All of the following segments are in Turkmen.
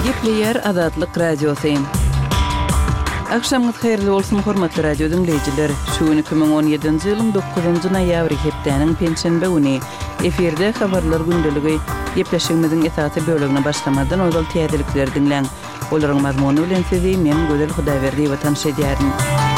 Gepleyer Azatlyk Radiosu. Akşamınız hayırlı olsun hormatly radio dinleyijiler. Şu 2017-nji ýylyň 9-njy noýabry hepdeniň penşenbe güni eferde habarlar gündəligi gepleşigimiziň esasy bölegine başlamadan ozal täzelikler dinleň. Olaryň mazmuny bilen sizi men Gözel Hudaýberdi we tanış edýärim.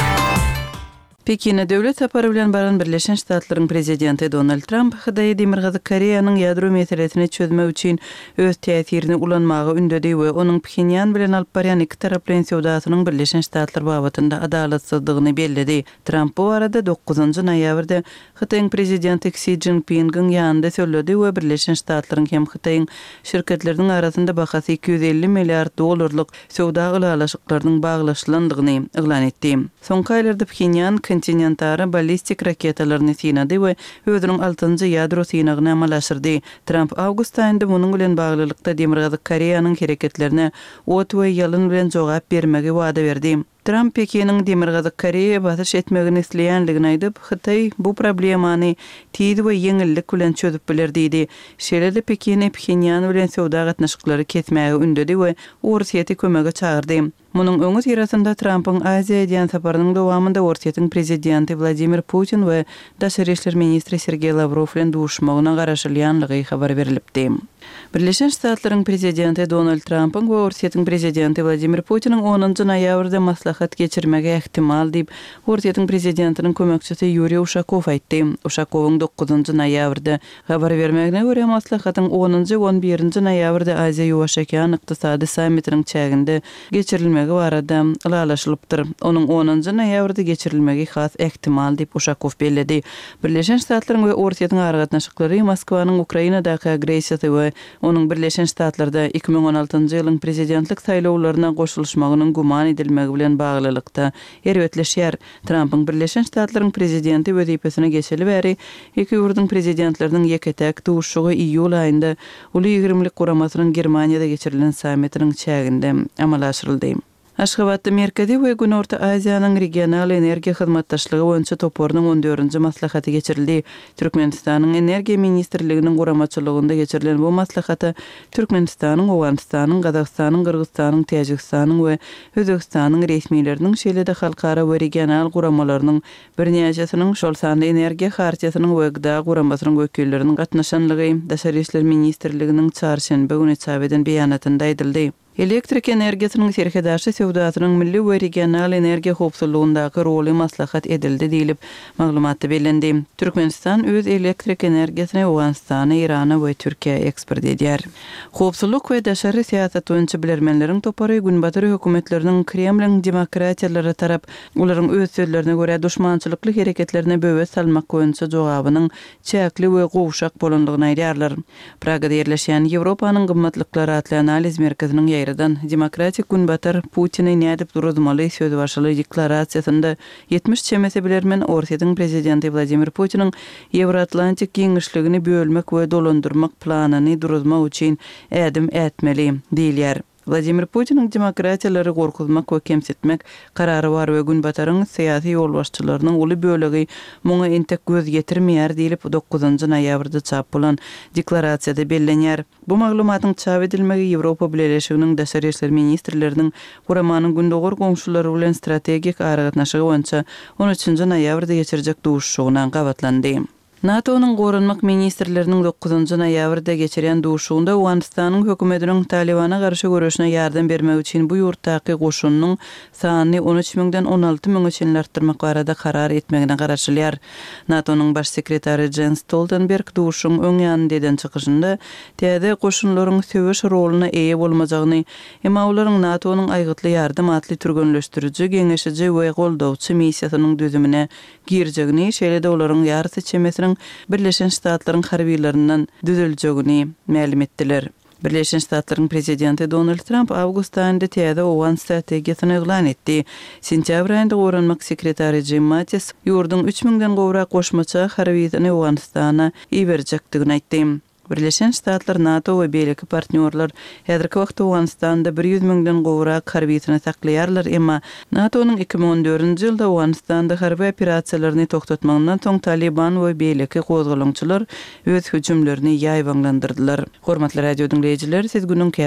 Pekin'e döwlet sapary bilen baran Birleşen Ştatlaryň prezidenti Donald Trump Hydaý Demirgazy Koreýanyň ýadro meselesini çözmek üçin öz täsirini ulanmagy ündedi we onuň Pxenyan bilen alyp barýan iki taraply sowdasynyň Birleşen Ştatlar babatynda adalatsyzlygyny bellidi. Trump bu arada 9-njy noýabrda Hydaýyň prezidenti Xi Jinping'iň ýanynda söyledi we Birleşen Ştatlaryň hem Hydaýyň şirketleriniň arasynda bahasy $250 milliard dollarlyk sowda gılalaşyklarynyň baglaşylandygyny eglan etdi. Soňky aýlarda Pxenyan kontinentara ballistik raketalaryny sinadi we özüniň 6-njy ýadro synagyny amalaşdyrdy. Trump awgust aýynda munyň bilen baglylykda Demirgazy Koreýanyň hereketlerine ot we ýalyn bilen jogap bermegi wada berdi. Trump Pekiniň Demirgazy Koreýa basyş etmegini isleýänligini aýdyp, Hytaý bu problemany tiýdi we ýeňillik bilen çözüp bilerdi. Şeýle Pekin Pxenyan bilen sowda gatnaşyklary kesmäge ündedi we Orsiýety kömege çağırdy. Munyň öňü tirasynda Trump'yň Aziýa diýen saparynyň dowamında Orsiýetyň prezidenti Vladimir Putin we Daşary işler ministri Sergey Lavrov bilen duşmagyna garaşylýanlygy habar berilipdi. Birleşen Ştatlaryň prezidenti Donald Trump'yň we Orsiýetyň prezidenti Vladimir Putiniň 10-njy noýabrda maslahat geçirmege ihtimal diýip Orsiýetyň prezidentiniň kömekçisi Yuriy Ushakov aýtdy. Ushakowyň 9-njy noýabrda habar bermegine görä maslahatyň 10-njy 11-nji noýabrda Aziýa ýowaşakan ykdysady sammitiniň çäginde geçirilmegi barada ýalaşylypdyr. Onuň 10-njy noýabrda geçirilmegi has ihtimal diýip Ushakov bellidi. Birleşen Ştatlaryň we Orsiýetyň aragatnaşyklary Moskwanyň Ukrainadaky agresiýasy we onuň Birleşen Ştatlarda 2016-njy ýylyň prezidentlik saýlawlaryna goşulmagynyň guman edilmegi bilen baglylykda erwetleşýär. Trump'yň Birleşen Ştatlaryň prezidenti wezipesine geçeli bäri iki ýurduň prezidentleriniň ýeketäk duşugy iýul aýynda uly 20lik guramasynyň Germaniýada geçirilen sammitiniň çäginde amalaşdyryldy. Aşgabatda Merkezi we Günorta Aziýanyň regional energiýa hyzmatdaşlygy boýunça toporynyň 14-nji maslahaty geçirildi. Türkmenistanyň energiýa ministrliginiň guramaçylygynda geçirilen bu maslahaty Türkmenistanyň, Owganystanyň, Gazagstanyň, Kyrgyzstanyň, Täjikstanyň we Özbekistanyň resmiýetleriniň şeýle-de halkara we regional guramalarynyň birnäçesiniň şol sanda energiýa hartýasynyň we gıda guramasynyň wekilleriniň gatnaşanlygy Daşary işler ministrliginiň çarşembe güni çap eden beýanatynda aýdyldy. Elektrik energiýasynyň serkedaşy sowdasynyň milli we regional energiýa howpsuzlygyndaky roly maslahat edildi diýilip maglumatda bellendi. Türkmenistan öz elektrik energiýasyny Owganystana, Irana we Türkiýe eksport edýär. Howpsuzlyk we daşary siýasat boýunça bilermenleriň topary günbatyr hökümetleriniň Kremliň demokratiýalary tarap olaryň öz sözlerine görä düşmançylykly hereketlerine böwet salmak boýunça jogabynyň çäkli we gowşak bolandygyny aýdýarlar. Pragada ýerleşýän Ýewropanyň gymmatlyklary atly analiz merkeziniň Demokratik günbatyr Putin'i nädip duruzmaly söz başly deklarasiýasynda 70 çemese bilermen Orsiýetyň prezidenti Vladimir Putiniň Ýewroatlantik giňişligini bölmek we dolandyrmak planyny duruzmak üçin ädim etmeli diýilýär. Vladimir Putiniň demokratiýalary gorkuzmak we kemsitmek karary bar we günbatyryň syýasy ýolbaşçylarynyň uly bölegi muňa entek göz getirmeýär diýilip 9-njy noýabrda çap bolan deklarasiýada bellenýär. Bu maglumatyň çap edilmegi Ýewropa Birleşiginiň daşary işler ministrleriniň guramanyň gündogor goňşulary bilen strategik aragatnaşygy boýunça 13-njy noýabrda geçirijek duşugyna gawatlandy. NATO'nun gorunmak ministrlerinin 9-njy noýabrda geçiren duşugynda Owganystanyň hökümetiniň Talibana garşy görüşine ýardam bermek üçin bu ýurtdaky goşunyň sanyny 13.000-den 16.000 çyn artdyrmak barada karar etmegine garaşylýar. NATO'nun baş sekretary Jens Stoltenberg duşuň öň ýanynda eden çykyşynda täze goşunlaryň söwüş roluna eýe bolmajagyny, emma olaryň NATO'nun aýgytly ýardam atly türgenleşdiriji, geňeşiji we goldawçy missiýasynyň düzümine girjegini, şeýle-de olaryň ýarty çemesiniň Birleşen Ştatlaryň harbiýlerinden düzeljegini ma'lum etdiler. Birleşen Ştatlaryň prezidenti Donald Trump awgust aýynda täze Owgan strategiýasyny eglan etdi. Sentýabr aýynda Goranmak sekretary Jim Mattis ýurduň 3000-den gowrak goşmaça harbiýetini Owganystana iberjekdigini aýtdy. Birleşen Ştatlar, NATO we beýleki partnerler häzirki wagtda Owganystanda 100.000-den gowrak harbiýetini saklaýarlar, emma NATO'nun 2014-nji ýylda Owganystanda harby operasiýalaryny toktatmagyndan soň Taliban we beýleki gozgalançylar öz hüjümlerini ýaýbanlandyrdylar. Hormatly radio dinleýijiler, siz günüň